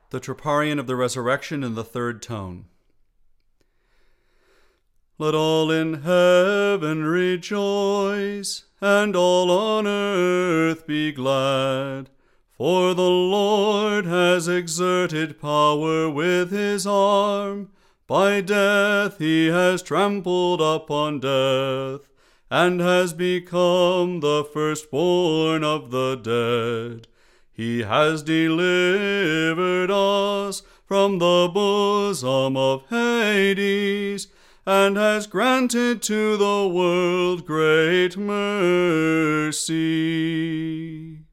The Troparion of the Resurrection in the third tone. Let all in heaven rejoice, and all on earth be glad, for the Lord has exerted power with his arm. By death he has trampled upon death, and has become the firstborn of the dead. He has delivered us from the bosom of Hades, and has granted to the world great mercy.